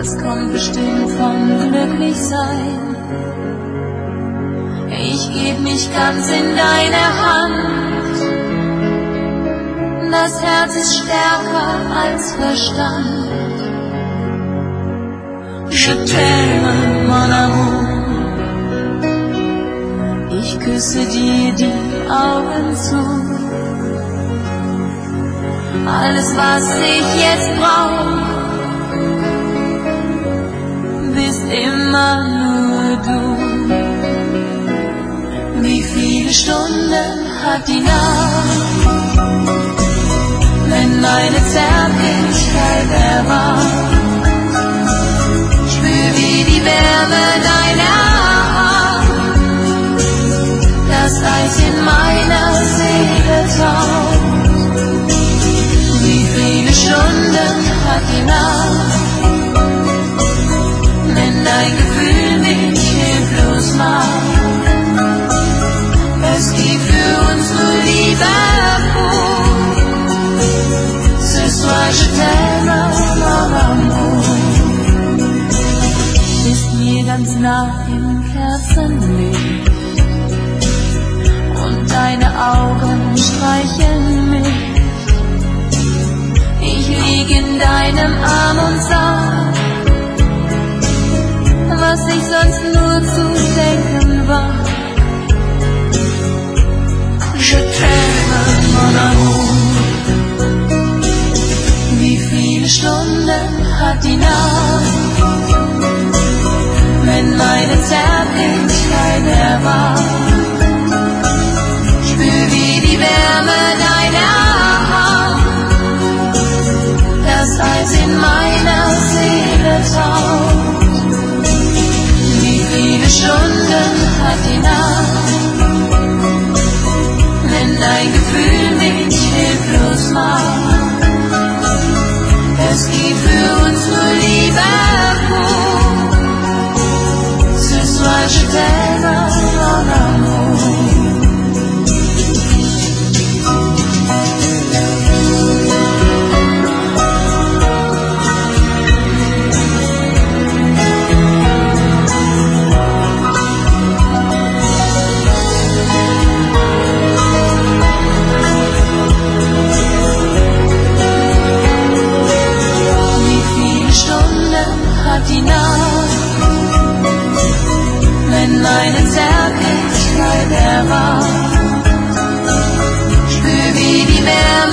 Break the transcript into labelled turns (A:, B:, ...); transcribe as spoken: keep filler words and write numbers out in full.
A: das kommt bestimmt vom Glücklichsein. Ich geb mich ganz in deine Hand. Das Herz ist stärker als Verstand. Je t'aime, mon amour. Ich küsse dir die Augen zu. Alles, was ich jetzt brauch, bist immer nur du. Wie viele Stunden hat die Nacht, wenn meine Zärtlichkeit erwacht? Spür wie die Wärme deiner Hand das Eis in meiner Seele taut. Wie viele Stunden hat die Nacht, wenn dein Gefühl mich hilflos macht? Es gibt für uns nur Liebe pur. Ce soir je t'aime, mon amour. Bist mir ganz nah im Kerzenlicht und deine Augen streicheln mich. Ich lieg in deinem Arm und sag, was ich sonst nur zu denken war. Je t'aime, mon amour. Wie viele Stunden hat die Nacht, wenn meine Zärtlichkeit erwacht? Spür wie die Wärme deiner Hand das Eis in meiner Seele taut. Wie viele Stunden hat die Nacht, wenn dein Gefühl mich hilflos macht? Es gibt für uns nur Liebe pur. Ce soir je t'aime, mon amour. Die Nacht, wenn meine Zärtlichkeit erwacht, spür wie die Wärme